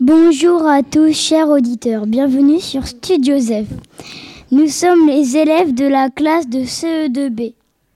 Bonjour à tous, chers auditeurs. Bienvenue sur Studio Zef. Nous sommes les élèves de la classe de CE2B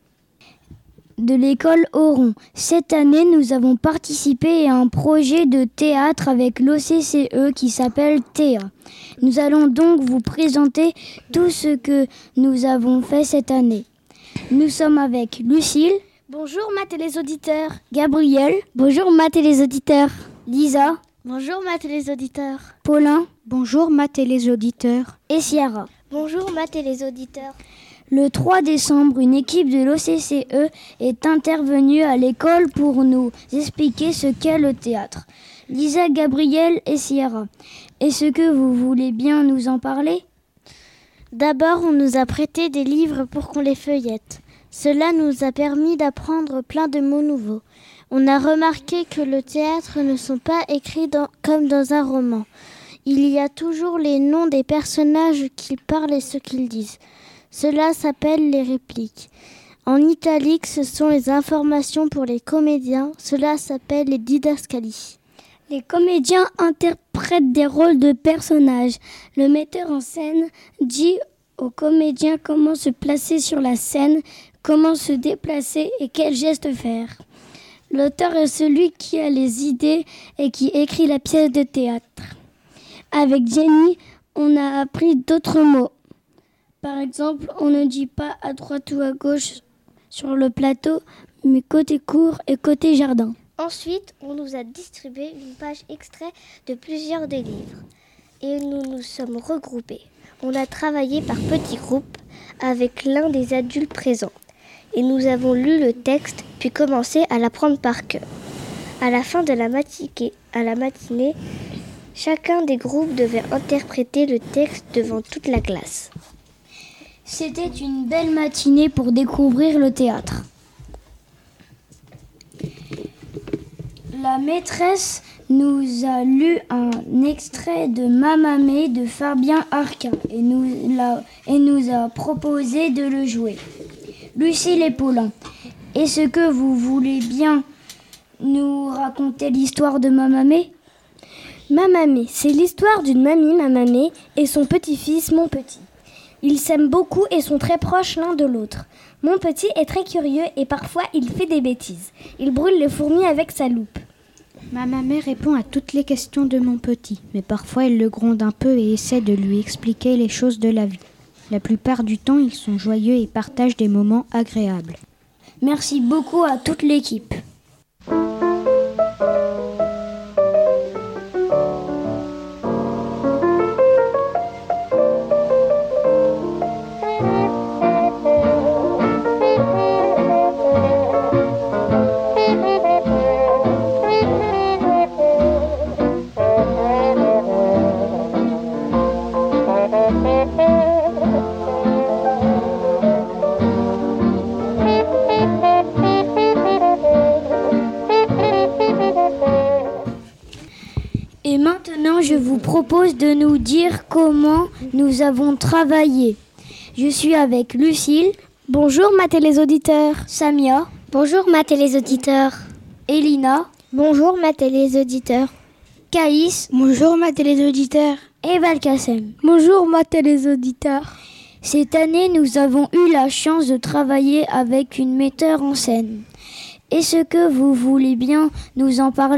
de l'école Oron. Cette année, nous avons participé à un projet de théâtre avec l'OCCE qui s'appelle Théa. Nous allons donc vous présenter tout ce que nous avons fait cette année. Nous sommes avec Lucille. Bonjour Math et les auditeurs. Gabriel. Bonjour Math et les auditeurs. Lisa. Bonjour Math et les auditeurs. Paulin. Bonjour Math et les auditeurs. Et Ciara. Bonjour Math et les auditeurs. Le 3 décembre, une équipe de l'OCCE est intervenue à l'école pour nous expliquer ce qu'est le théâtre. Lisa, Gabriel et Ciara, est-ce que vous voulez bien nous en parler ? D'abord, on nous a prêté des livres pour qu'on les feuillette. Cela nous a permis d'apprendre plein de mots nouveaux. On a remarqué que le théâtre ne sont pas écrits comme dans un roman. Il y a toujours les noms des personnages qui parlent et ce qu'ils disent. Cela s'appelle les répliques. En italique, ce sont les informations pour les comédiens. Cela s'appelle les didascalies. Les comédiens interprètent des rôles de personnages. Le metteur en scène dit aux comédiens comment se placer sur la scène, comment se déplacer et quels gestes faire. L'auteur est celui qui a les idées et qui écrit la pièce de théâtre. Avec Jenny, on a appris d'autres mots. Par exemple, on ne dit pas à droite ou à gauche sur le plateau, mais côté cour et côté jardin. Ensuite, on nous a distribué une page extrait de plusieurs des livres. Et nous nous sommes regroupés. On a travaillé par petits groupes avec l'un des adultes présents. Et nous avons lu le texte, puis commencé à l'apprendre par cœur. À la fin de la matinée, chacun des groupes devait interpréter le texte devant toute la classe. C'était une belle matinée pour découvrir le théâtre. La maîtresse nous a lu un extrait de Mamamé de Fabien Arquin et nous a proposé de le jouer. Lucille et Paulin, est-ce que vous voulez bien nous raconter l'histoire de Mamamé ? Mamamé, c'est l'histoire d'une mamie Mamamé et son petit-fils Mon Petit. Ils s'aiment beaucoup et sont très proches l'un de l'autre. Mon Petit est très curieux et parfois il fait des bêtises. Il brûle les fourmis avec sa loupe. Mamamé répond à toutes les questions de Mon Petit, mais parfois elle le gronde un peu et essaie de lui expliquer les choses de la vie. La plupart du temps, ils sont joyeux et partagent des moments agréables. Merci beaucoup à toute l'équipe. Et maintenant, je vous propose de nous dire comment nous avons travaillé. Je suis avec Lucille. Bonjour Math et les auditeurs. Samia. Bonjour Math et les auditeurs. Elina. Bonjour Math et les auditeurs. Caïs. Bonjour Math et les auditeurs. Et Valkassem. Bonjour Math et les auditeurs. Cette année, nous avons eu la chance de travailler avec une metteur en scène. Est-ce que vous voulez bien nous en parler ?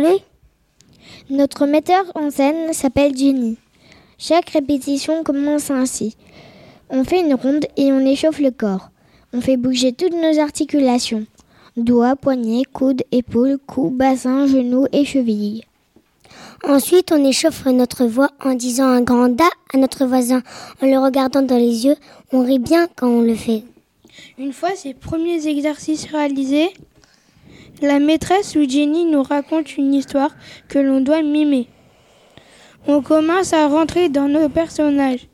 Notre metteur en scène s'appelle Jenny. Chaque répétition commence ainsi. On fait une ronde et on échauffe le corps. On fait bouger toutes nos articulations. Doigts, poignets, coudes, épaules, cou, bassin, genoux et chevilles. Ensuite, on échauffe notre voix en disant un grand da à notre voisin. En le regardant dans les yeux, on rit bien quand on le fait. Une fois ces premiers exercices réalisés, la maîtresse ou Jenny nous raconte une histoire que l'on doit mimer. On commence à rentrer dans nos personnages.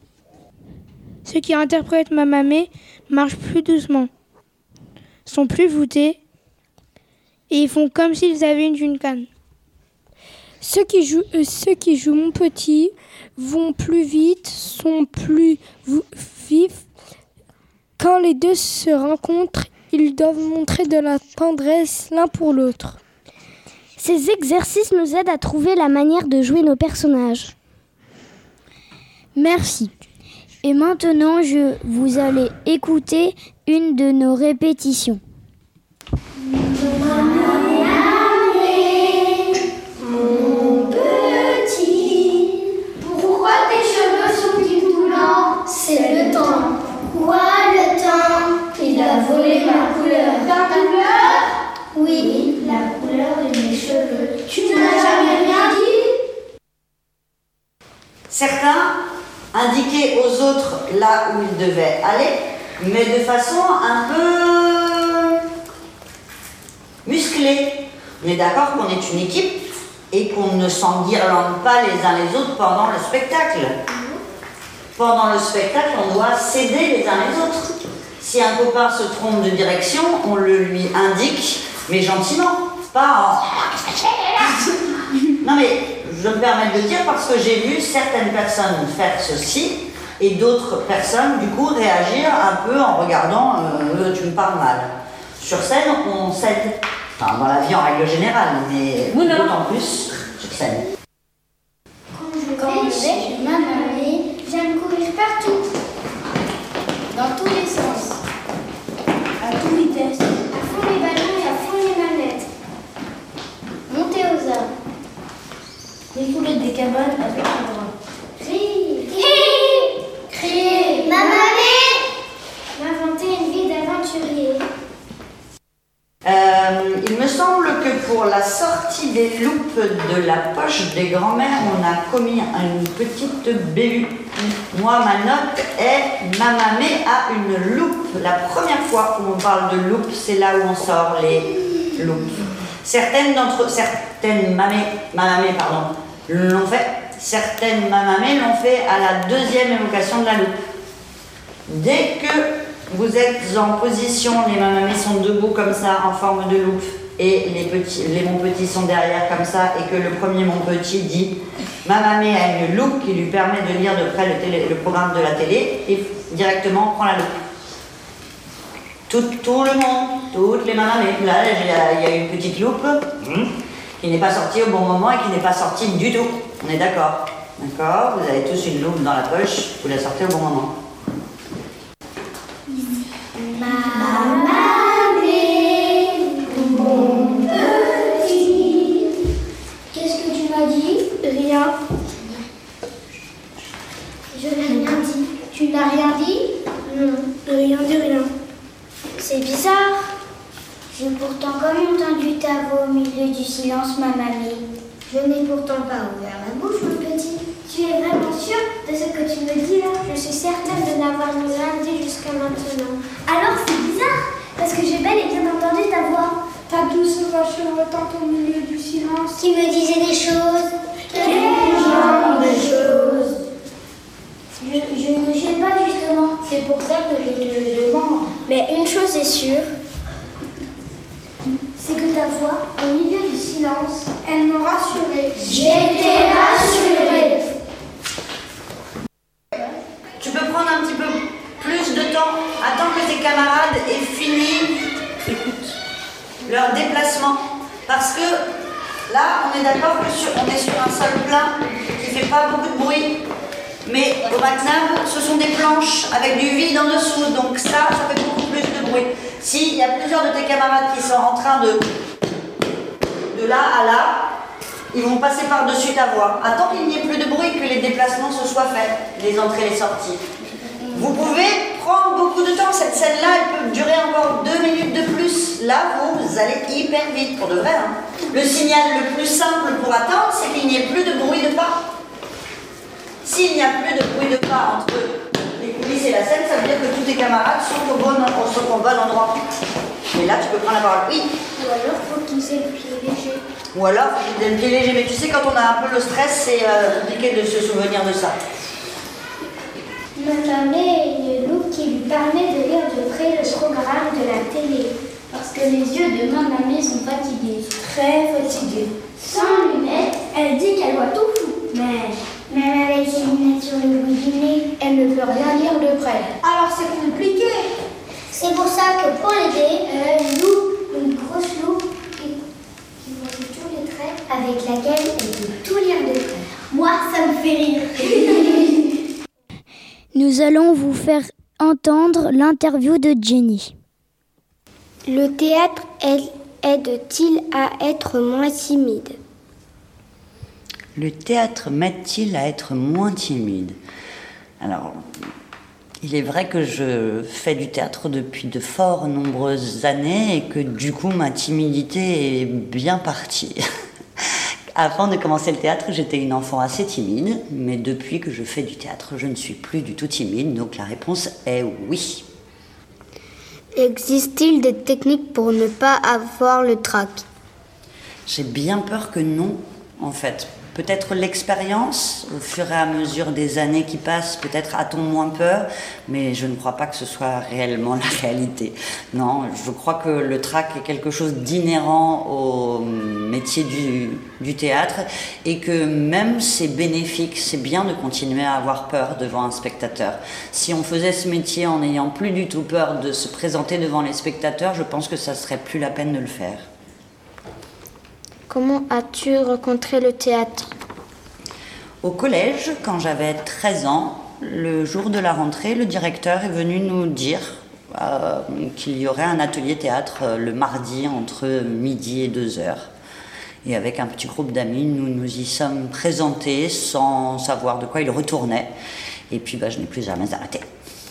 Ceux qui interprètent Mamamé marchent plus doucement, sont plus voûtés et ils font comme s'ils avaient une canne. Ceux qui jouent Mon Petit vont plus vite, sont plus vifs. Quand les deux se rencontrent, ils doivent montrer de la tendresse l'un pour l'autre. Ces exercices nous aident à trouver la manière de jouer nos personnages. Merci. Et maintenant, vous allez écouter une de nos répétitions. Mon petit, pourquoi tes cheveux sont-ils tout blancs? C'est le temps. Quoi, le temps? Il a volé ma couleur. Ta couleur? Oui, la couleur de mes cheveux. Tu n'as jamais rien dit? Certains indiquaient aux autres là où ils devaient aller, mais de façon un peu musclée. On est d'accord qu'on est une équipe et qu'on ne s'enguirlande pas les uns les autres pendant le spectacle. Pendant le spectacle, on doit s'aider les uns les autres. Si un copain se trompe de direction, on le lui indique, mais gentiment, pas en... Non mais, je me permets de le dire parce que j'ai vu certaines personnes faire ceci et d'autres personnes, du coup, réagir un peu en regardant tu me parles mal. Sur scène, on s'aide. Enfin, dans la vie en règle générale, mais d'autant plus sur scène. Quand je vais chez ma mamie, j'aime courir partout. Dans tous les sens. À toute vitesse. À fond les ballons et à fond les manettes. Monter aux arbres. Découler des cabanes avec un bras. Crier. Crier. Ma mamie. M'inventer une vie d'aventurier. Il me semble que pour la sortie des loupes de la poche des grands-mères, on a commis une petite bévue. Moi, ma note est « Ma mamie a une loupe ». La première fois où on parle de loupe, c'est là où on sort les loupes. Certaines mamées l'ont fait. Certaines mamamées l'ont fait à la deuxième évocation de la loupe. Dès que vous êtes en position, les mamamés sont debout comme ça, en forme de loupe, et les mon petits sont derrière comme ça, et que le premier mon petit dit « Ma mamie a une loupe qui lui permet de lire de près le programme de la télé, et directement prend la loupe. » Tout le monde, toutes les mamamés. Là, il y a une petite loupe qui n'est pas sortie au bon moment et qui n'est pas sortie du tout. On est d'accord? D'accord? Vous avez tous une loupe dans la poche, vous la sortez au bon moment. Ma mamie, mon petit. Qu'est-ce que tu m'as dit? Rien. Je n'ai rien dit. Tu n'as rien dit? Non, rien dit rien. C'est bizarre. J'ai pourtant comme entendu ta voix au milieu du silence, ma mamie. Je n'ai pourtant pas ouvert la bouche, mon petit. Tu es vraiment sûre de ce que tu me dis là? Je suis certaine de n'avoir rien dit jusqu'à maintenant. Alors c'est bizarre, parce que j'ai bel et bien entendu ta voix. Ta douce voix chevrottante au milieu du silence. Qui me disait des choses. Quel genre de choses? Je ne sais pas justement. C'est pour ça que je te le demande. Mais une chose est sûre, c'est que ta voix, au milieu du silence, elle m'a rassurée. J'étais rassurée. Tu peux prendre un petit peu plus de temps, attends que tes camarades aient fini leur déplacement. Parce que là, on est d'accord qu'on est sur un sol plat qui ne fait pas beaucoup de bruit. Mais au McNab, ce sont des planches avec du vide en dessous. Donc ça fait beaucoup plus de bruit. S'il y a plusieurs de tes camarades qui sont en train de là à là, ils vont passer par-dessus ta voix. Attends qu'il n'y ait plus de bruit, que les déplacements se soient faits, les entrées et les sorties. Vous pouvez prendre beaucoup de temps. Cette scène-là, elle peut durer encore 2 minutes de plus. Là, vous allez hyper vite, pour de vrai. Hein. Le signal le plus simple pour attendre, c'est qu'il n'y ait plus de bruit de pas. S'il n'y a plus de bruit de pas entre les coulisses et la scène, ça veut dire que tous tes camarades sont au bon endroit. Et là, tu peux prendre la parole. Oui. Ou alors, faut qu'ils aient le pied léger. Ou alors, faut qu'ils aient le pied léger. Mais tu sais, quand on a un peu le stress, c'est compliqué de se souvenir de ça. Ma mamie a une loupe qui lui permet de lire de près le programme de la télé. Parce que les yeux de ma mamie sont fatigués. Très fatigués. Sans lunettes, elle dit qu'elle voit tout flou. Mais même avec ses lunettes sur le bout du nez, elle ne peut rien lire de près. Alors c'est compliqué. C'est pour ça que pour l'aider, elle a une loupe, une grosse loupe qui voit tous les traits. fait rire. Nous allons vous faire entendre l'interview de Jenny. Le théâtre aide-t-il à être moins timide? Le théâtre m'aide-t-il à être moins timide? Alors, il est vrai que je fais du théâtre depuis de fort nombreuses années et que du coup ma timidité est bien partie. Avant de commencer le théâtre, j'étais une enfant assez timide, mais depuis que je fais du théâtre, je ne suis plus du tout timide, donc la réponse est oui. Existe-t-il des techniques pour ne pas avoir le trac? J'ai bien peur que non, en fait. Peut-être l'expérience, au fur et à mesure des années qui passent, peut-être a-t-on moins peur, mais je ne crois pas que ce soit réellement la réalité. Non, je crois que le trac est quelque chose d'inhérent au métier du théâtre et que même c'est bénéfique, c'est bien de continuer à avoir peur devant un spectateur. Si on faisait ce métier en n'ayant plus du tout peur de se présenter devant les spectateurs, je pense que ça serait plus la peine de le faire. Comment as-tu rencontré le théâtre? Au collège, quand j'avais 13 ans, le jour de la rentrée, le directeur est venu nous dire qu'il y aurait un atelier théâtre le mardi entre midi et 2h. Et avec un petit groupe d'amis, nous nous y sommes présentés sans savoir de quoi il retournait. Et puis je n'ai plus jamais arrêté.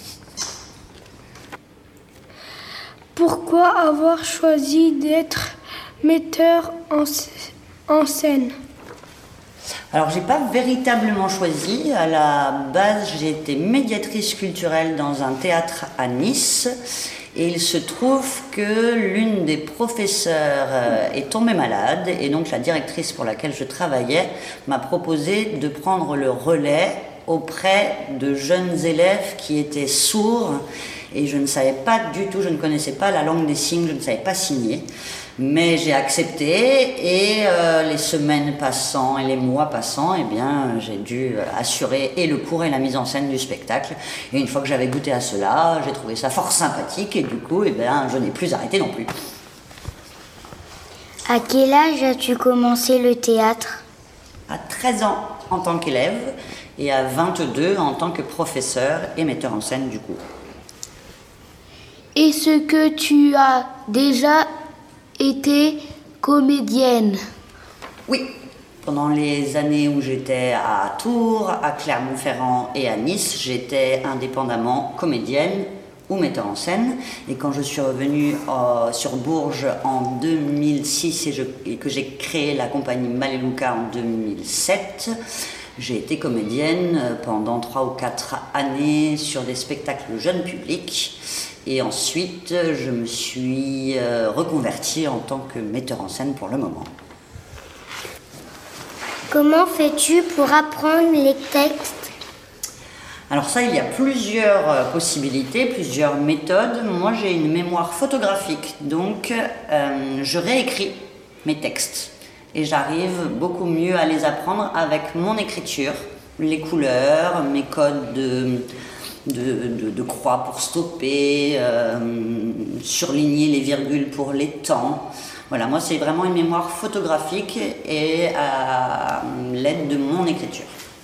Pourquoi avoir choisi d'être metteur en scène? Alors, j'ai pas véritablement choisi. À la base, j'ai été médiatrice culturelle dans un théâtre à Nice. Et il se trouve que l'une des professeurs est tombée malade. Et donc, la directrice pour laquelle je travaillais m'a proposé de prendre le relais auprès de jeunes élèves qui étaient sourds. Et je ne savais pas du tout, je ne connaissais pas la langue des signes, je ne savais pas signer. Mais j'ai accepté et les semaines passant et les mois passant, j'ai dû assurer et le cours et la mise en scène du spectacle. Et une fois que j'avais goûté à cela, j'ai trouvé ça fort sympathique et du coup, je n'ai plus arrêté non plus. À quel âge as-tu commencé le théâtre? À 13 ans en tant qu'élève et à 22 en tant que professeur et metteur en scène du coup. Est-ce que tu as déjà été comédienne? Oui, pendant les années où j'étais à Tours, à Clermont-Ferrand et à Nice, j'étais indépendamment comédienne ou metteur en scène. Et quand je suis revenue sur Bourges en 2006 et que j'ai créé la compagnie Maleluca en 2007, j'ai été comédienne pendant 3 ou 4 années sur des spectacles jeunes publics. Et ensuite, je me suis reconvertie en tant que metteur en scène pour le moment. Comment fais-tu pour apprendre les textes? Alors ça, il y a plusieurs possibilités, plusieurs méthodes. Moi, j'ai une mémoire photographique, donc je réécris mes textes. Et j'arrive beaucoup mieux à les apprendre avec mon écriture, les couleurs, mes codes de croix pour stopper, surligner les virgules pour les temps. Voilà, moi c'est vraiment une mémoire photographique et à l'aide de mon écriture.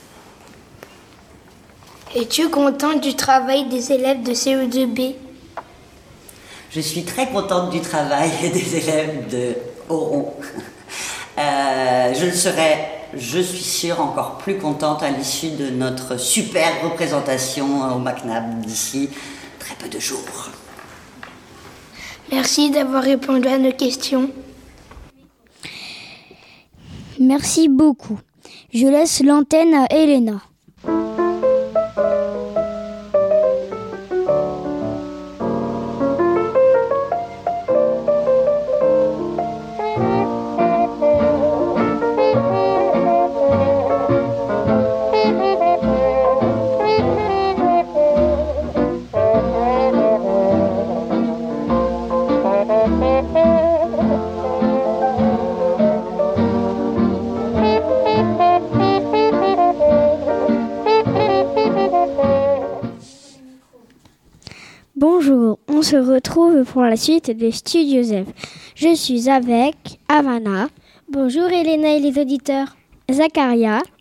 Es-tu contente du travail des élèves de CE2B? Je suis très contente du travail des élèves de Oron. Je le serai, je suis sûre, encore plus contente à l'issue de notre super représentation au MacNab d'ici très peu de jours. Merci d'avoir répondu à nos questions. Merci beaucoup. Je laisse l'antenne à Elena. Bonjour, on se retrouve pour la suite des Studios F. Je suis avec Havana. Bonjour Elena et les auditeurs. Zacharia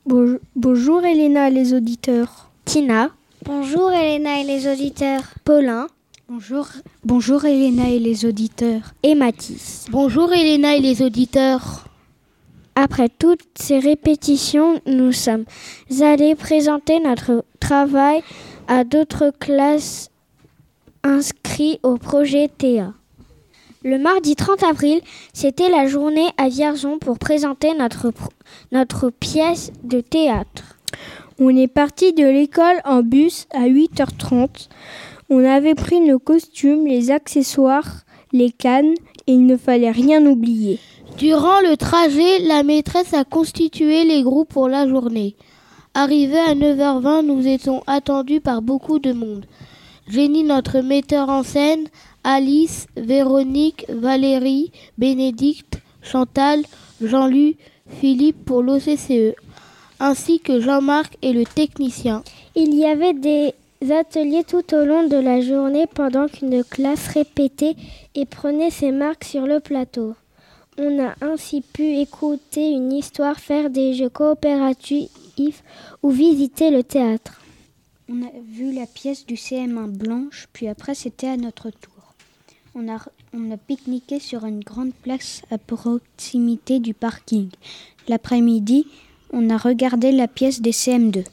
Bonjour Elena et les auditeurs. Tina. Bonjour Elena et les auditeurs. Paulin. Bonjour Elena et les auditeurs. Et Mathis. Bonjour Elena et les auditeurs. Après toutes ces répétitions, nous sommes allés présenter notre travail à d'autres classes inscrites au projet Théa. Le mardi 30 avril, c'était la journée à Vierzon pour présenter notre pièce de théâtre. On est parti de l'école en bus à 8h30. On avait pris nos costumes, les accessoires, les cannes et il ne fallait rien oublier. Durant le trajet, la maîtresse a constitué les groupes pour la journée. Arrivés à 9h20, nous étions attendus par beaucoup de monde. Jenny, notre metteur en scène, Alice, Véronique, Valérie, Bénédicte, Chantal, Jean-Luc, Philippe pour l'OCCE, ainsi que Jean-Marc et le technicien. Il y avait des ateliers tout au long de la journée pendant qu'une classe répétait et prenait ses marques sur le plateau. On a ainsi pu écouter une histoire, faire des jeux coopératifs ou visiter le théâtre. On a vu la pièce du CM1 Blanche, puis après c'était à notre tour. On a pique-niqué sur une grande place à proximité du parking. L'après-midi, on a regardé la pièce des CM2.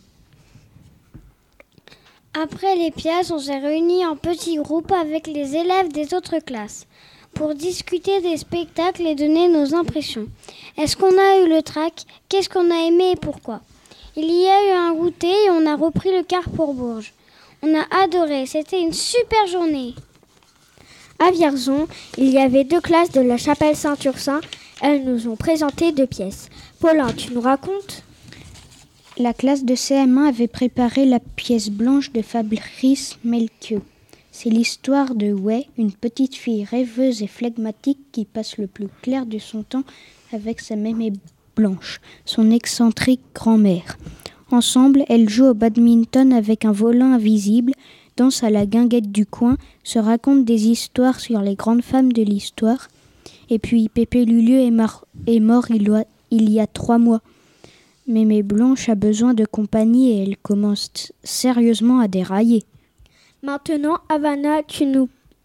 Après les pièces, on s'est réunis en petits groupes avec les élèves des autres classes pour discuter des spectacles et donner nos impressions. Est-ce qu'on a eu le trac? Qu'est-ce qu'on a aimé et pourquoi? Il y a eu un goûter et on a repris le car pour Bourges. On a adoré, c'était une super journée. À Vierzon, il y avait 2 classes de la chapelle Saint-Ursin. Elles nous ont présenté 2 pièces. Paulin, tu nous racontes? La classe de CM1 avait préparé la pièce Blanche de Fabrice Melchior. C'est l'histoire de Wei, une petite fille rêveuse et flegmatique qui passe le plus clair de son temps avec sa mémé Blanche, son excentrique grand-mère. Ensemble, elles jouent au badminton avec un volant invisible, dansent à la guinguette du coin, se racontent des histoires sur les grandes femmes de l'histoire. Et puis Pépé Lulueux est mort il y a 3 mois. Mémé Blanche a besoin de compagnie et elle commence sérieusement à dérailler. Maintenant, Havana, tu nous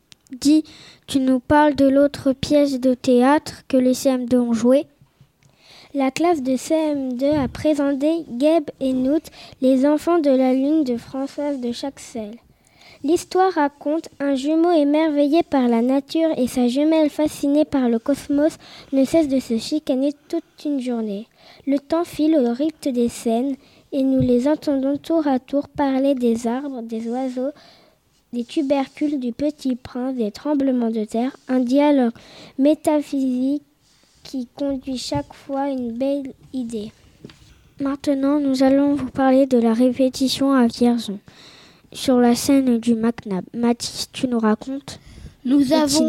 parles de l'autre pièce de théâtre que les CM2 ont jouée. La classe de CM2 a présenté Geb et Nout, les enfants de la lune de Françoise de Chaxel. L'histoire raconte un jumeau émerveillé par la nature et sa jumelle fascinée par le cosmos ne cesse de se chicaner toute une journée. Le temps file au rythme des scènes et nous les entendons tour à tour parler des arbres, des oiseaux, des tubercules, du petit prince, des tremblements de terre, un dialogue métaphysique qui conduit chaque fois à une belle idée. Maintenant, nous allons vous parler de la répétition à Vierzon, sur la scène du McNab. Mathis, tu nous racontes? Nous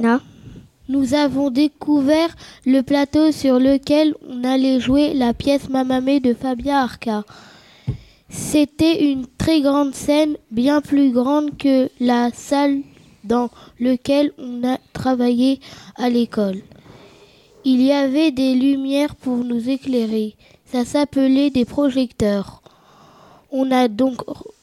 avons découvert le plateau sur lequel on allait jouer la pièce Mamamé de Fabien Arca. C'était une très grande scène, bien plus grande que la salle dans laquelle on a travaillé à l'école. Il y avait des lumières pour nous éclairer. Ça s'appelait des projecteurs. On a donc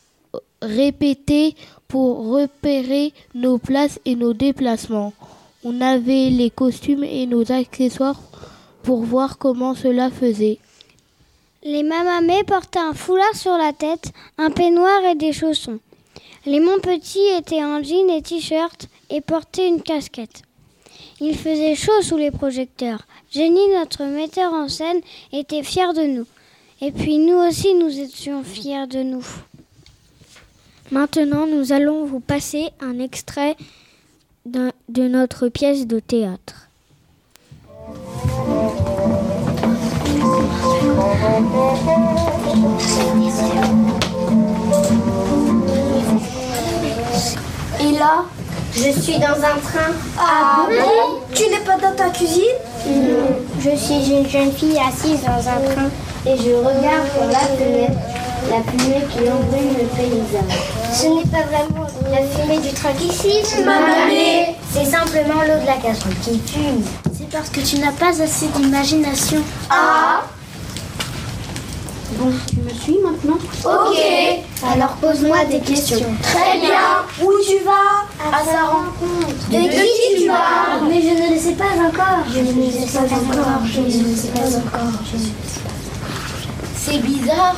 répété pour repérer nos places et nos déplacements. On avait les costumes et nos accessoires pour voir comment cela faisait. Les Mamamés portaient un foulard sur la tête, un peignoir et des chaussons. Les Montpetits étaient en jean et t-shirt et portaient une casquette. Il faisait chaud sous les projecteurs. Jenny, notre metteur en scène, était fière de nous. Et puis nous aussi, nous étions fiers de nous. Maintenant, nous allons vous passer un extrait de notre pièce de théâtre. Et là, je suis dans un train. Ah bon? Tu n'es pas dans ta cuisine? Non, je suis une jeune fille assise dans un train et je regarde par la fenêtre la fumée qui embrune le paysage. Ce n'est pas vraiment la fumée du train qui siffle, Mamamé. C'est simplement l'eau de la casserole qui fume. C'est parce que tu n'as pas assez d'imagination. Ah! Bon, tu me suis maintenant? Ok, alors pose-moi des questions. Très bien. Où tu vas? À sa rencontre. De qui tu parles? Mais je ne le sais pas encore. Je ne le sais pas encore. Je ne le sais pas encore. C'est bizarre.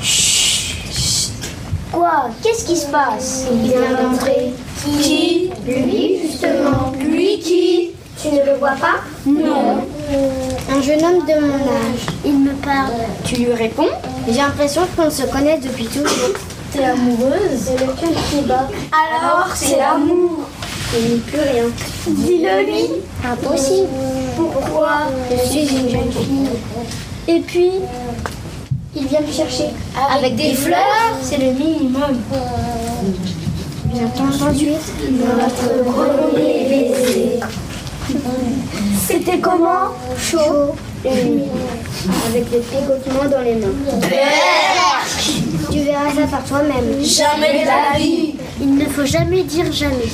Quoi? Qu'est-ce qui se passe? Il vient d'entrer. Qui? Lui, justement. Lui qui? Tu ne le vois pas? Non. Un jeune homme de mon âge. Il me parle. Tu lui réponds? J'ai l'impression qu'on se connaît depuis toujours. T'es amoureuse? C'est le cœur qui bat. Alors, c'est l'amour. Il n'y a plus rien. Dis-le lui. Impossible. Pourquoi? Je suis une jeune fille. Et puis, Il vient me chercher. avec des fleurs? C'est le minimum. J'attends ensuite Notre premier baiser. C'était comment? chaud et humide, avec des picotements dans les mains. Tu verras ça par toi-même. Jamais de la vie. Il ne faut jamais dire jamais.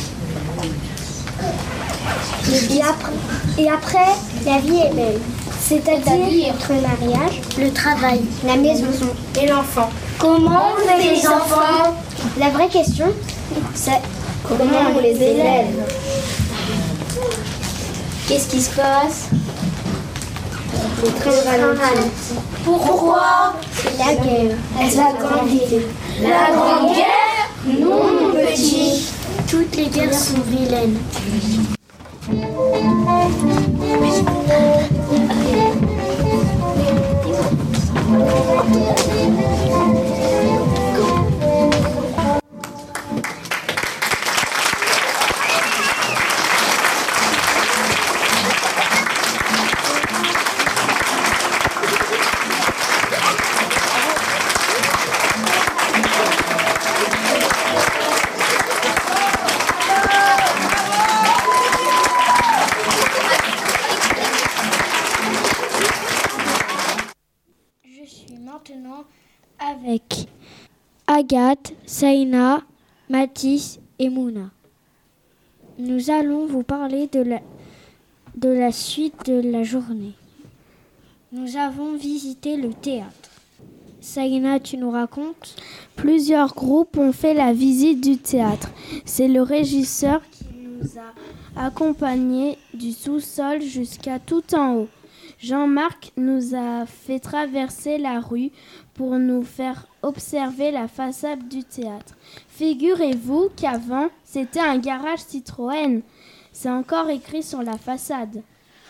Et après, la vie est belle. C'est-à-dire notre mariage, le travail, la maison et l'enfant. Comment on fait les enfants? La vraie question, c'est comment on les élève. Qu'est-ce qui se passe? Les trains ralenti. Pourquoi? C'est la guerre. Elle va grandir. La grande guerre? Non, mon petit. Toutes les guerres sont vilaines. Je suis maintenant avec Agathe, Saïna, Mathis et Mouna. Nous allons vous parler de la suite de la journée. Nous avons visité le théâtre. Saïna, tu nous racontes? Plusieurs groupes ont fait la visite du théâtre. C'est le régisseur qui nous a accompagnés du sous-sol jusqu'à tout en haut. Jean-Marc nous a fait traverser la rue pour nous faire observer la façade du théâtre. Figurez-vous qu'avant, c'était un garage Citroën. C'est encore écrit sur la façade.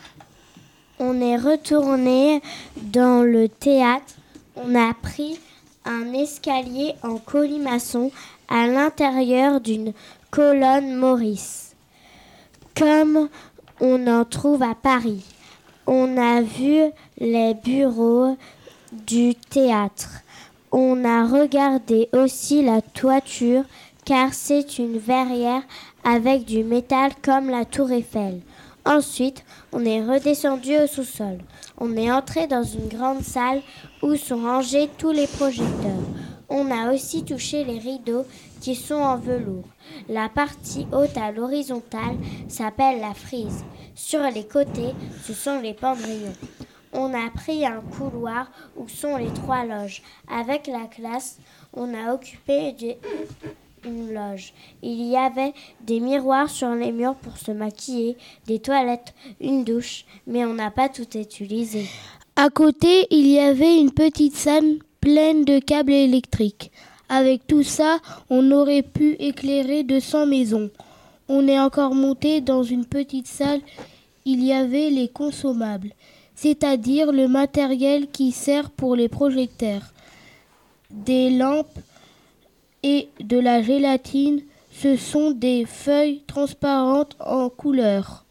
On est retourné dans le théâtre. On a pris un escalier en colimaçon à l'intérieur d'une colonne Maurice, comme on en trouve à Paris. On a vu les bureaux du théâtre. On a regardé aussi la toiture, car c'est une verrière avec du métal comme la tour Eiffel. Ensuite, on est redescendu au sous-sol. On est entré dans une grande salle où sont rangés tous les projecteurs. On a aussi touché les rideaux qui sont en velours. La partie haute à l'horizontale s'appelle la frise. Sur les côtés, ce sont les pendrillons. On a pris un couloir où sont les 3 loges. Avec la classe, on a occupé une loge. Il y avait des miroirs sur les murs pour se maquiller, des toilettes, une douche, mais on n'a pas tout utilisé. À côté, il y avait une petite salle pleine de câbles électriques. Avec tout ça, on aurait pu éclairer 200 maisons. On est encore monté dans une petite salle. Il y avait les consommables, c'est-à-dire le matériel qui sert pour les projecteurs, des lampes et de la gélatine. Ce sont des feuilles transparentes en couleur.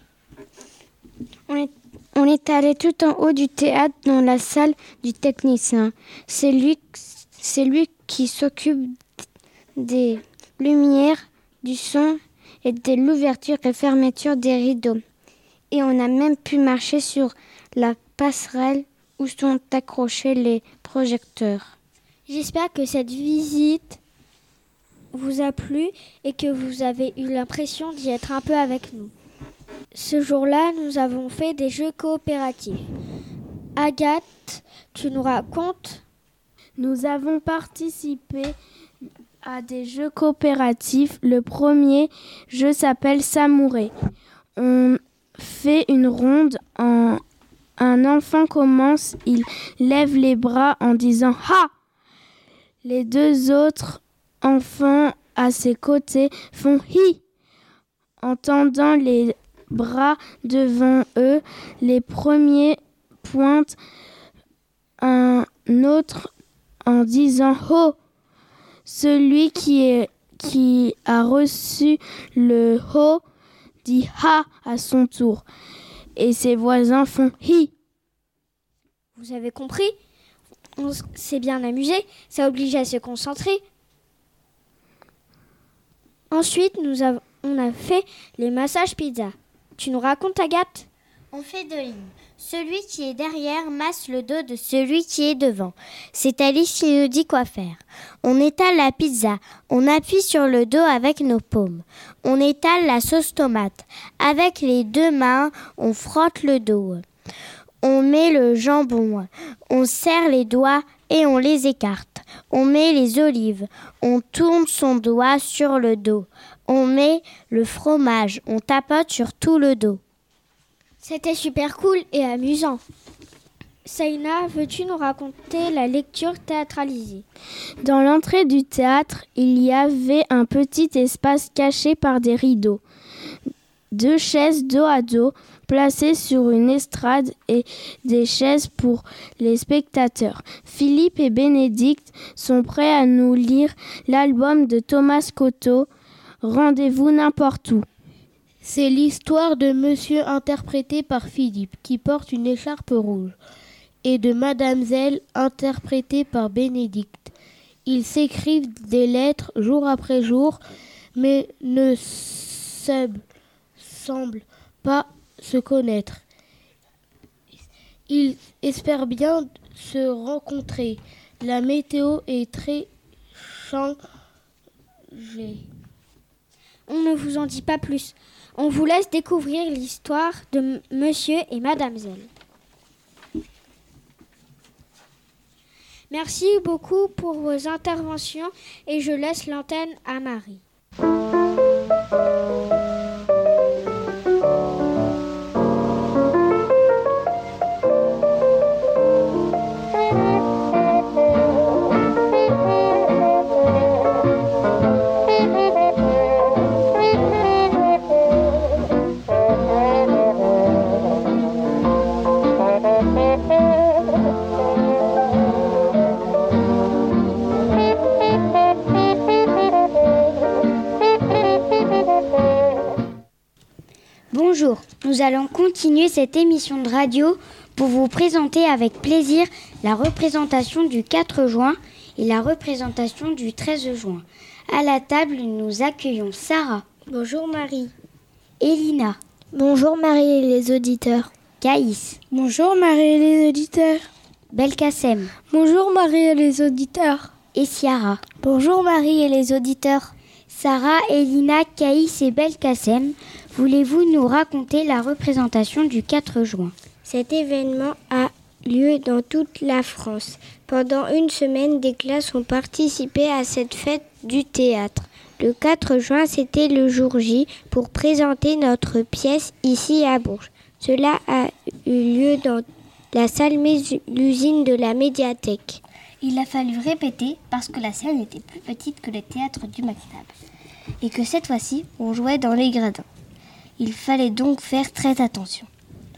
On est allé tout en haut du théâtre dans la salle du technicien. C'est lui qui s'occupe des lumières, du son et de l'ouverture et fermeture des rideaux. Et on a même pu marcher sur la passerelle où sont accrochés les projecteurs. J'espère que cette visite vous a plu et que vous avez eu l'impression d'y être un peu avec nous. Ce jour-là, nous avons fait des jeux coopératifs. Agathe, tu nous racontes Nous avons participé à des jeux coopératifs. Le premier jeu s'appelle Samouraï. On fait une ronde. Un enfant commence, il lève les bras en disant « Ha !» Les deux autres enfants à ses côtés font « Hi !» En tendant les bras devant eux, les premiers pointent un autre en disant « Ho !» Celui qui a reçu le « Ho !» dit « Ha !» à son tour. Et ses voisins font « Hi !» Vous avez compris ? On s'est bien amusé, ça oblige à se concentrer. Ensuite, on a fait les massages pizza. Tu nous racontes, Agathe ? On fait 2 lignes. Celui qui est derrière masse le dos de celui qui est devant. C'est Alice qui nous dit quoi faire. On étale la pizza. On appuie sur le dos avec nos paumes. On étale la sauce tomate. Avec les 2 mains, on frotte le dos. On met le jambon. On serre les doigts et on les écarte. On met les olives. On tourne son doigt sur le dos. On met le fromage. On tapote sur tout le dos. C'était super cool et amusant. Saïna, veux-tu nous raconter la lecture théâtralisée ? Dans l'entrée du théâtre, il y avait un petit espace caché par des rideaux. 2 chaises dos à dos, placées sur une estrade et des chaises pour les spectateurs. Philippe et Bénédicte sont prêts à nous lire l'album de Thomas Cotto, Rendez-vous n'importe où. C'est l'histoire de monsieur interprété par Philippe, qui porte une écharpe rouge, et de mademoiselle interprétée par Bénédicte. Ils s'écrivent des lettres jour après jour, mais ne semblent pas se connaître. Ils espèrent bien se rencontrer. La météo est très changée. On ne vous en dit pas plus. On vous laisse découvrir l'histoire de monsieur et mademoiselle. Merci beaucoup pour vos interventions et je laisse l'antenne à Marie. Bonjour, nous allons continuer cette émission de radio pour vous présenter avec plaisir la représentation du 4 juin et la représentation du 13 juin. À la table, nous accueillons Sarah. Bonjour Marie. Elina. Bonjour Marie et les auditeurs. Caïs. Bonjour Marie et les auditeurs. Belkacem. Bonjour Marie et les auditeurs. Et Ciara. Bonjour Marie et les auditeurs. Sarah, Elina, Caïs et Belkacem, voulez-vous nous raconter la représentation du 4 juin ? Cet événement a lieu dans toute la France. Pendant 1 semaine, des classes ont participé à cette fête du théâtre. Le 4 juin, c'était le jour J pour présenter notre pièce ici à Bourges. Cela a eu lieu dans la salle Mélusine de la médiathèque. Il a fallu répéter parce que la scène était plus petite que le théâtre du McNab et que cette fois-ci, on jouait dans les gradins. Il fallait donc faire très attention.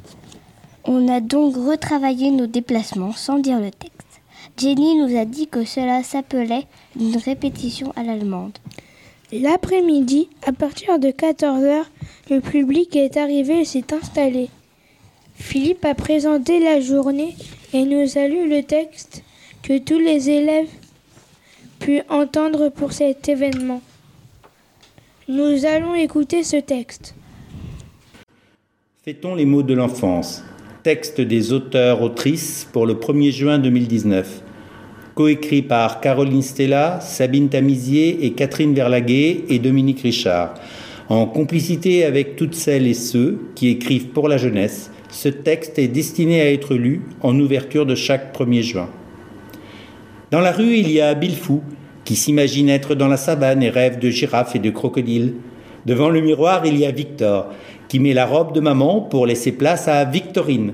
On a donc retravaillé nos déplacements sans dire le texte. Jenny nous a dit que cela s'appelait une répétition à l'allemande. L'après-midi, à partir de 14h, le public est arrivé et s'est installé. Philippe a présenté la journée et nous a lu le texte que tous les élèves pu entendre pour cet événement. Nous allons écouter ce texte. Fêtons les mots de l'enfance. Texte des auteurs-autrices pour le 1er juin 2019. Coécrit par Caroline Stella, Sabine Tamizier et Catherine Verlaguet et Dominique Richard. En complicité avec toutes celles et ceux qui écrivent pour la jeunesse, ce texte est destiné à être lu en ouverture de chaque 1er juin. Dans la rue, il y a Bilfou, qui s'imagine être dans la savane et rêve de girafes et de crocodiles. Devant le miroir, il y a Victor, qui met la robe de maman pour laisser place à Victorine.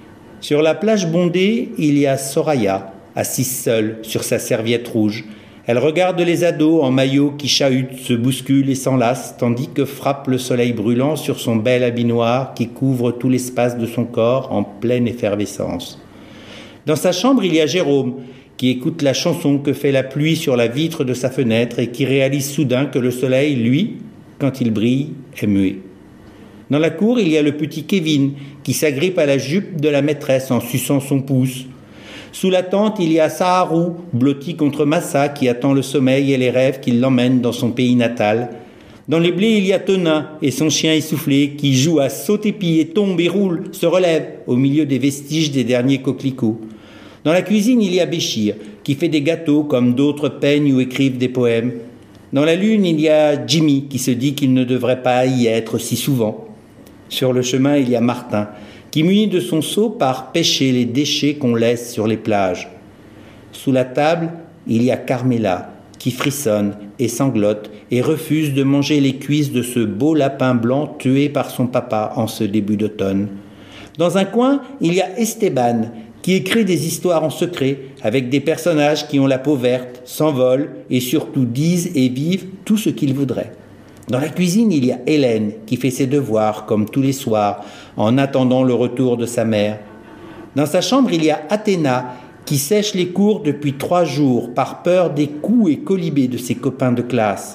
Sur la plage bondée, il y a Soraya, assise seule sur sa serviette rouge. Elle regarde les ados en maillot qui chahutent, se bousculent et s'enlacent, tandis que frappe le soleil brûlant sur son bel habit noir qui couvre tout l'espace de son corps en pleine effervescence. Dans sa chambre, il y a Jérôme, qui écoute la chanson que fait la pluie sur la vitre de sa fenêtre et qui réalise soudain que le soleil, lui, quand il brille, est muet. Dans la cour, il y a le petit Kevin, qui s'agrippe à la jupe de la maîtresse en suçant son pouce. Sous la tente, il y a Saharou, blotti contre Massa, qui attend le sommeil et les rêves qui l'emmènent dans son pays natal. Dans les blés, il y a Tonin et son chien essoufflé, qui joue à saute-épi et tombe et roule, se relève, au milieu des vestiges des derniers coquelicots. Dans la cuisine, il y a Béchir, qui fait des gâteaux comme d'autres peignent ou écrivent des poèmes. Dans la lune, il y a Jimmy, qui se dit qu'il ne devrait pas y être si souvent. Sur le chemin, il y a Martin, qui muni de son seau part pêcher les déchets qu'on laisse sur les plages. Sous la table, il y a Carmela, qui frissonne et sanglote et refuse de manger les cuisses de ce beau lapin blanc tué par son papa en ce début d'automne. Dans un coin, il y a Esteban, qui écrit des histoires en secret avec des personnages qui ont la peau verte, s'envolent et surtout disent et vivent tout ce qu'ils voudraient. Dans la cuisine, il y a Hélène qui fait ses devoirs comme tous les soirs en attendant le retour de sa mère. Dans sa chambre, il y a Athéna qui sèche les cours depuis 3 jours par peur des coups et colibés de ses copains de classe.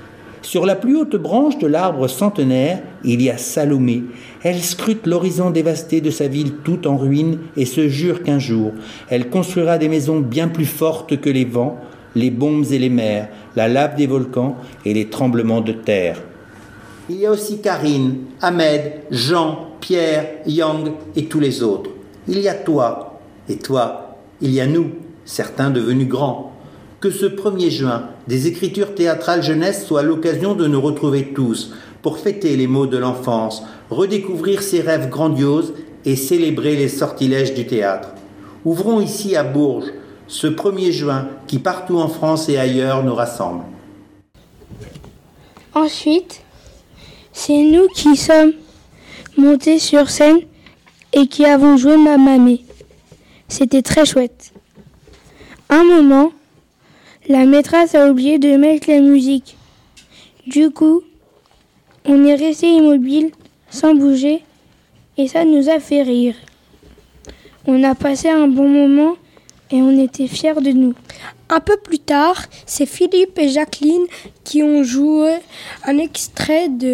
Sur la plus haute branche de l'arbre centenaire, il y a Salomé. Elle scrute l'horizon dévasté de sa ville toute en ruine et se jure qu'un jour, elle construira des maisons bien plus fortes que les vents, les bombes et les mers, la lave des volcans et les tremblements de terre. Il y a aussi Karine, Ahmed, Jean, Pierre, Yang et tous les autres. Il y a toi, et toi, il y a nous, certains devenus grands. Que ce 1er juin, des écritures théâtrales jeunesse soit l'occasion de nous retrouver tous pour fêter les mots de l'enfance, redécouvrir ses rêves grandioses et célébrer les sortilèges du théâtre. Ouvrons ici à Bourges ce 1er juin qui partout en France et ailleurs nous rassemble. Ensuite, c'est nous qui sommes montés sur scène et qui avons joué Mamamé. C'était très chouette. Un moment, la maîtresse a oublié de mettre la musique. Du coup, on est resté immobile, sans bouger, et ça nous a fait rire. On a passé un bon moment et on était fiers de nous. Un peu plus tard, c'est Philippe et Jacqueline qui ont joué un extrait de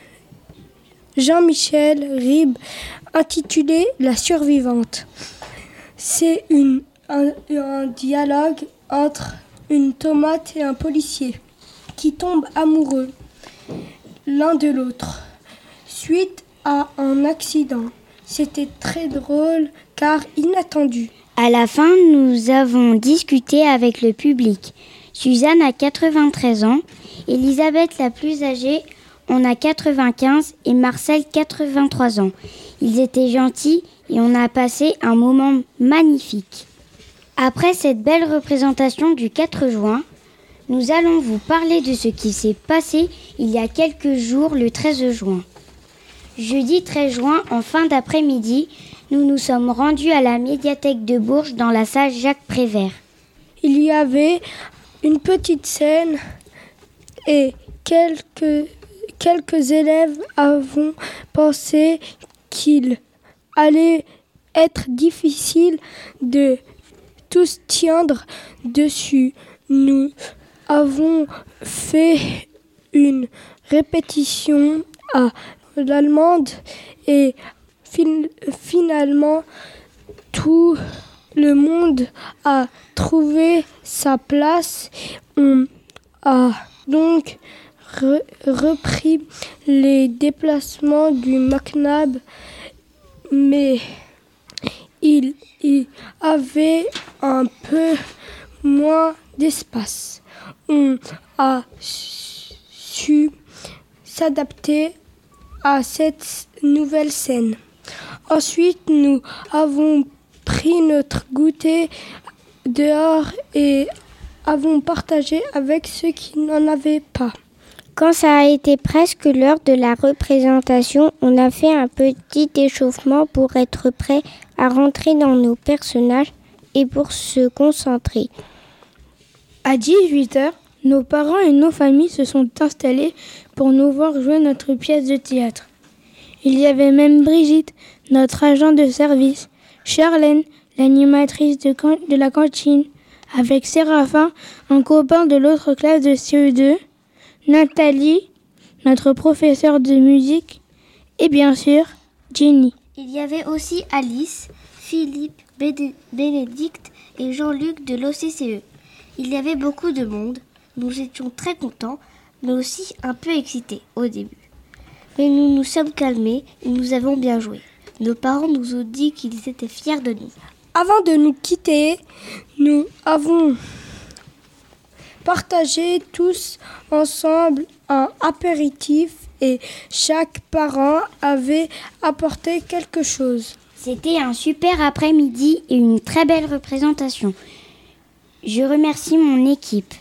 Jean-Michel Ribes intitulé « La survivante ». C'est un dialogue entre une tomate et un policier qui tombent amoureux l'un de l'autre suite à un accident. C'était très drôle car inattendu. À la fin, nous avons discuté avec le public. Suzanne a 93 ans, Elisabeth la plus âgée en a 95 et Marcel 83 ans. Ils étaient gentils et on a passé un moment magnifique. Après cette belle représentation du 4 juin, nous allons vous parler de ce qui s'est passé il y a quelques jours le 13 juin. Jeudi 13 juin, en fin d'après-midi, nous nous sommes rendus à la médiathèque de Bourges dans la salle Jacques Prévert. Il y avait une petite scène et quelques élèves avaient pensé qu'il allait être difficile de tous tiendre dessus. Nous avons fait une répétition à l'allemande et finalement tout le monde a trouvé sa place. On a donc repris les déplacements du McNab, mais il y avait un peu moins d'espace. On a su s'adapter à cette nouvelle scène. Ensuite, nous avons pris notre goûter dehors et avons partagé avec ceux qui n'en avaient pas. Quand ça a été presque l'heure de la représentation, on a fait un petit échauffement pour être prêt à rentrer dans nos personnages et pour se concentrer. À 18h, nos parents et nos familles se sont installés pour nous voir jouer notre pièce de théâtre. Il y avait même Brigitte, notre agent de service, Charlène, l'animatrice de la cantine, avec Séraphin, un copain de l'autre classe de CE2, Nathalie, notre professeure de musique, et bien sûr, Jenny. Il y avait aussi Alice, Philippe, Bénédicte et Jean-Luc de l'OCCE. Il y avait beaucoup de monde. Nous étions très contents, mais aussi un peu excités au début. Mais nous nous sommes calmés et nous avons bien joué. Nos parents nous ont dit qu'ils étaient fiers de nous. Avant de nous quitter, nous avons partagé tous ensemble un apéritif et chaque parent avait apporté quelque chose. C'était un super après-midi et une très belle représentation. Je remercie mon équipe.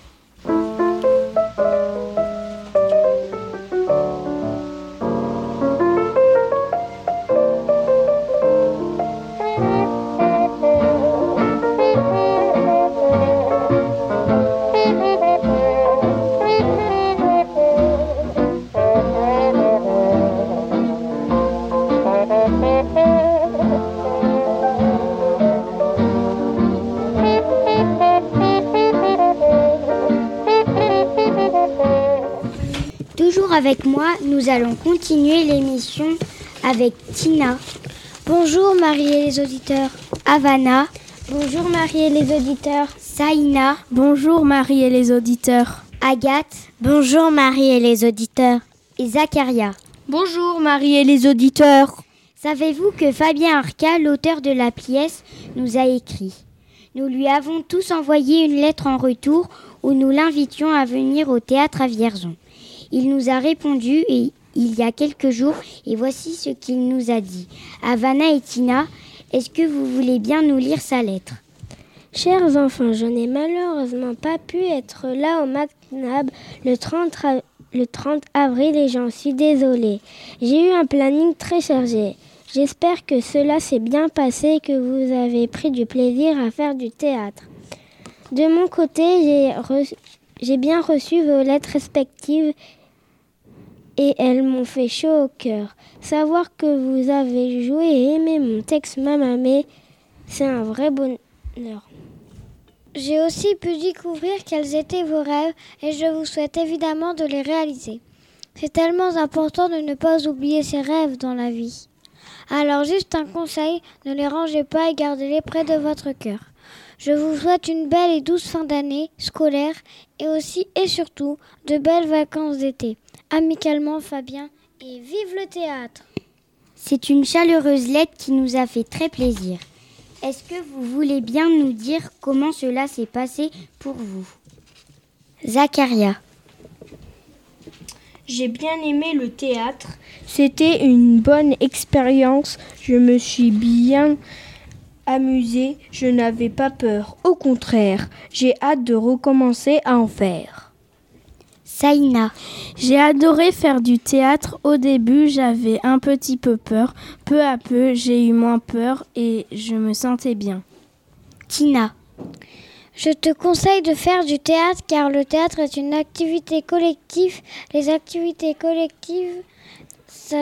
Toujours avec moi, nous allons continuer l'émission avec Tina. Bonjour Marie et les auditeurs. Havana. Bonjour Marie et les auditeurs. Saïna. Bonjour Marie et les auditeurs. Agathe. Bonjour Marie et les auditeurs. Et Zacharia. Bonjour Marie et les auditeurs. Savez-vous que Fabien Arca, l'auteur de la pièce, nous a écrit ? Nous lui avons tous envoyé une lettre en retour où nous l'invitions à venir au théâtre à Vierzon. Il nous a répondu il y a quelques jours et voici ce qu'il nous a dit. Havana et Tina, est-ce que vous voulez bien nous lire sa lettre ? Chers enfants, je n'ai malheureusement pas pu être là au McNab le 30 avril et j'en suis désolée. J'ai eu un planning très chargé. J'espère que cela s'est bien passé et que vous avez pris du plaisir à faire du théâtre. De mon côté, j'ai bien reçu vos lettres respectives et elles m'ont fait chaud au cœur. Savoir que vous avez joué et aimé mon texte Mamamé, c'est un vrai bonheur. J'ai aussi pu découvrir quels étaient vos rêves et je vous souhaite évidemment de les réaliser. C'est tellement important de ne pas oublier ses rêves dans la vie. Alors juste un conseil, ne les rangez pas et gardez-les près de votre cœur. Je vous souhaite une belle et douce fin d'année scolaire et aussi et surtout de belles vacances d'été. Amicalement Fabien et vive le théâtre! C'est une chaleureuse lettre qui nous a fait très plaisir. Est-ce que vous voulez bien nous dire comment cela s'est passé pour vous ? Zacharia. J'ai bien aimé le théâtre. C'était une bonne expérience. Je me suis bien amusée. Je n'avais pas peur. Au contraire, j'ai hâte de recommencer à en faire. Saïna. J'ai adoré faire du théâtre. Au début, j'avais un petit peu peur. Peu à peu, j'ai eu moins peur et je me sentais bien. Tina. Je te conseille de faire du théâtre car le théâtre est une activité collective. Les activités collectives, ça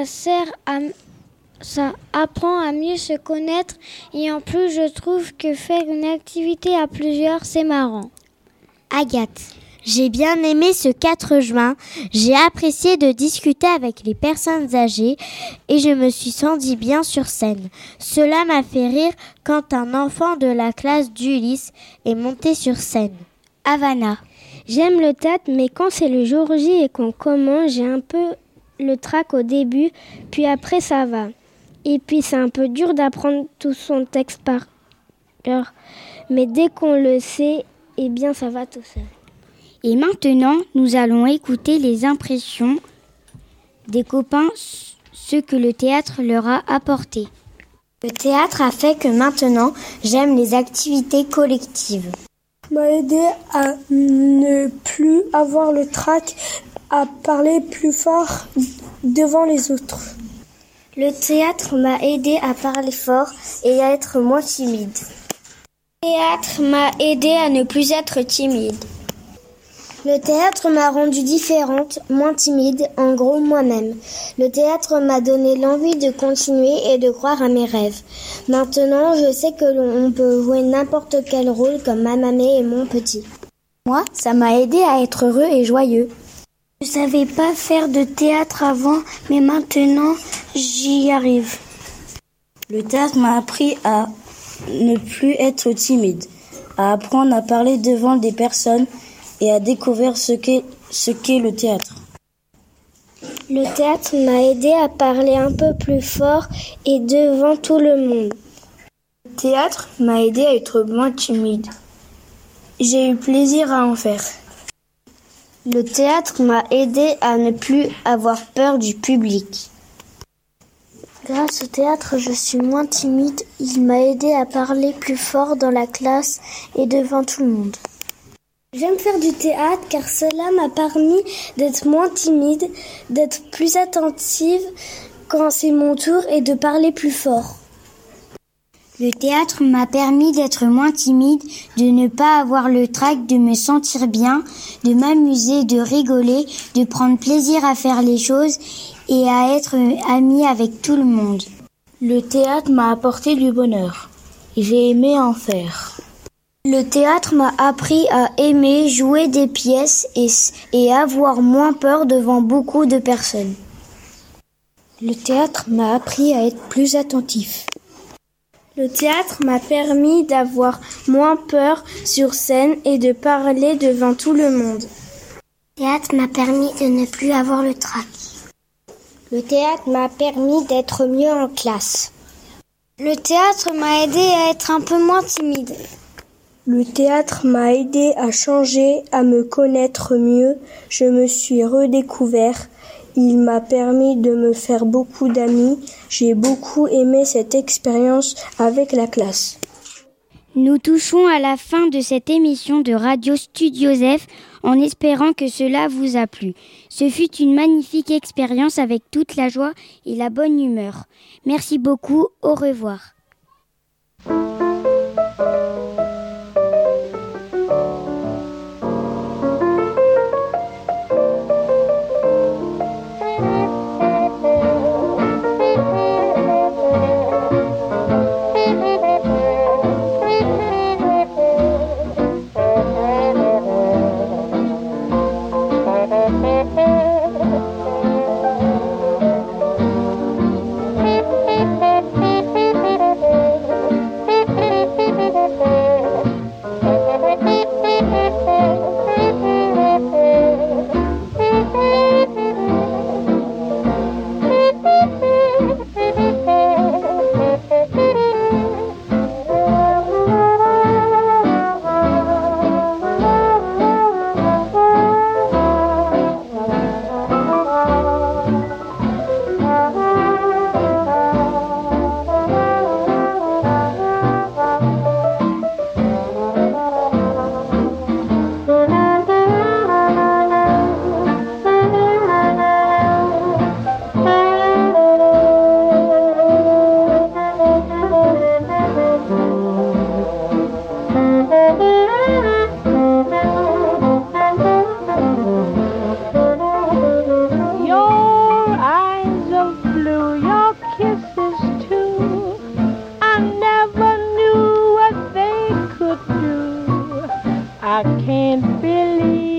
apprend à mieux se connaître et en plus, je trouve que faire une activité à plusieurs, c'est marrant. Agathe. J'ai bien aimé ce 4 juin. J'ai apprécié de discuter avec les personnes âgées et je me suis sentie bien sur scène. Cela m'a fait rire quand un enfant de la classe d'Ulysse est monté sur scène. Havana. J'aime le théâtre, mais quand c'est le jour J et qu'on commence, j'ai un peu le trac au début, puis après ça va. Et puis c'est un peu dur d'apprendre tout son texte par cœur. Mais dès qu'on le sait, eh bien ça va tout seul. Et maintenant, nous allons écouter les impressions des copains, ce que le théâtre leur a apporté. Le théâtre a fait que maintenant, j'aime les activités collectives. M'a aidé à ne plus avoir le trac, à parler plus fort devant les autres. Le théâtre m'a aidé à parler fort et à être moins timide. Le théâtre m'a aidé à ne plus être timide. Le théâtre m'a rendue différente, moins timide, en gros moi-même. Le théâtre m'a donné l'envie de continuer et de croire à mes rêves. Maintenant, je sais que l'on peut jouer n'importe quel rôle comme ma mamie et mon petit. Moi, ça m'a aidé à être heureux et joyeux. Je savais pas faire de théâtre avant, mais maintenant, j'y arrive. Le théâtre m'a appris à ne plus être timide, à apprendre à parler devant des personnes et à découvrir ce qu'est le théâtre. Le théâtre m'a aidé à parler un peu plus fort et devant tout le monde. Le théâtre m'a aidé à être moins timide. J'ai eu plaisir à en faire. Le théâtre m'a aidé à ne plus avoir peur du public. Grâce au théâtre, je suis moins timide. Il m'a aidé à parler plus fort dans la classe et devant tout le monde. J'aime faire du théâtre car cela m'a permis d'être moins timide, d'être plus attentive quand c'est mon tour et de parler plus fort. Le théâtre m'a permis d'être moins timide, de ne pas avoir le trac, de me sentir bien, de m'amuser, de rigoler, de prendre plaisir à faire les choses et à être amie avec tout le monde. Le théâtre m'a apporté du bonheur. J'ai aimé en faire. Le théâtre m'a appris à aimer jouer des pièces et avoir moins peur devant beaucoup de personnes. Le théâtre m'a appris à être plus attentif. Le théâtre m'a permis d'avoir moins peur sur scène et de parler devant tout le monde. Le théâtre m'a permis de ne plus avoir le trac. Le théâtre m'a permis d'être mieux en classe. Le théâtre m'a aidé à être un peu moins timide. Le théâtre m'a aidé à changer, à me connaître mieux. Je me suis redécouvert. Il m'a permis de me faire beaucoup d'amis. J'ai beaucoup aimé cette expérience avec la classe. Nous touchons à la fin de cette émission de Radio Studio Joseph en espérant que cela vous a plu. Ce fut une magnifique expérience avec toute la joie et la bonne humeur. Merci beaucoup, au revoir. I can't believe